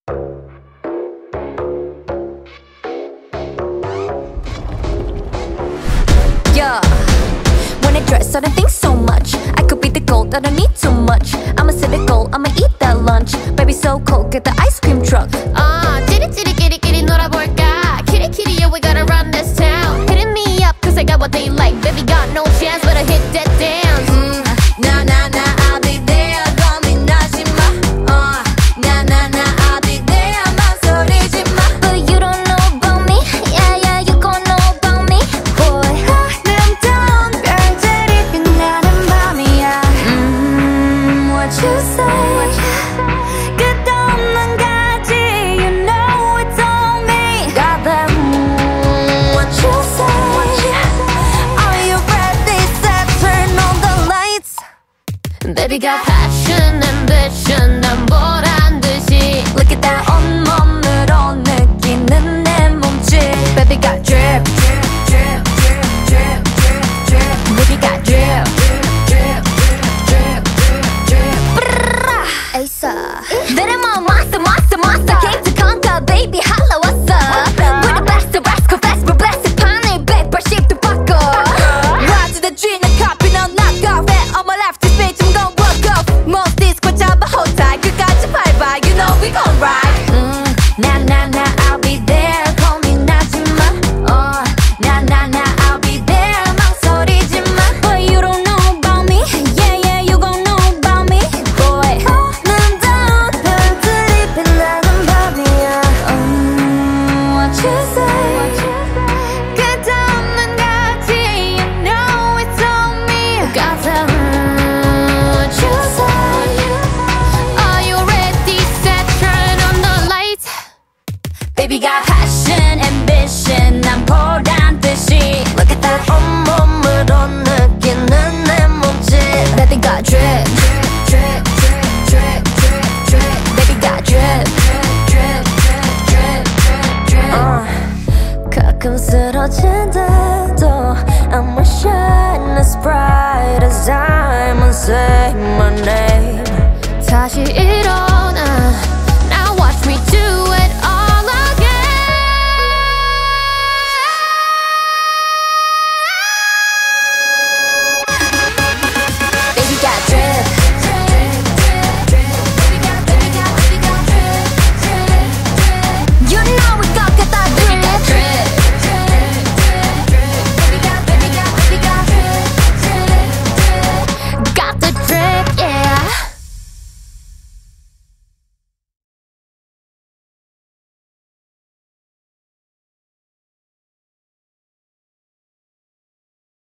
Yeah, when I dress, I don't think so much. I could be the gold, I don't need too much. I'm a cynical, I'ma eat that lunch. Baby so cold, get the ice cream truck. 찌릿찌릿 끼리끼리 놀아볼까. 키리키리, yeah, we gotta run this town. Hitting me up, cause I got what they like. Baby got no chance, better hit that dance. Nah, nah, nah, I'll be there. 고민하지 마. Nah, nah, nah, I'll be there. 망설이지 마. But you don't know about me. Yeah, yeah, you gon' know about me. Boy, 아름다운 별들이 빛나는 밤이야. What you say? 끝없는 가지, you know it's on me. Got that, what you say? Are you ready? Set, turn on the lights. Baby got passion, ambition, 난 보란 듯이. Look at that 온몸으로 느끼는 내 몸짓. Baby got drip, drip, drip, drip, drip, drip, drip. Baby got drip, drip, drip, drip, drip, drip. Asa, 내려만 monster, monster, monster. Came to conquer, baby holla what's up? We're the best of rascal, best for blessed. 판을 180도 바꿔. Rise to the dream, a copy, no knockoff. On my left is bitch, I'm gon' walk off. Most disco 잡아 hold tight, 끝까지 밟아. You know we gon' ride. Nah, nah, nah, I'll be there. 고민하지 마. Nah, nah, nah, I'll be there. 망설이지 마. But you don't know about me. Yeah, yeah, you gon' know about me. Boy, 아름다운 별들이 빛나는 밤이야. What you say? 끝없는 가지, you know it's on me. Got that, what you say? Are you ready? Set, turn on the lights. Baby got passion, ambition, 난 보란 듯이. Look at that 온몸으로 느끼는 내 몸짓. Baby got drip, drip, drip, drip, drip, drip. Baby got drip, drip, drip, drip, drip, drip. 가끔 쓰러진데도 I'ma shine as bright as diamonds. Say my name. 다시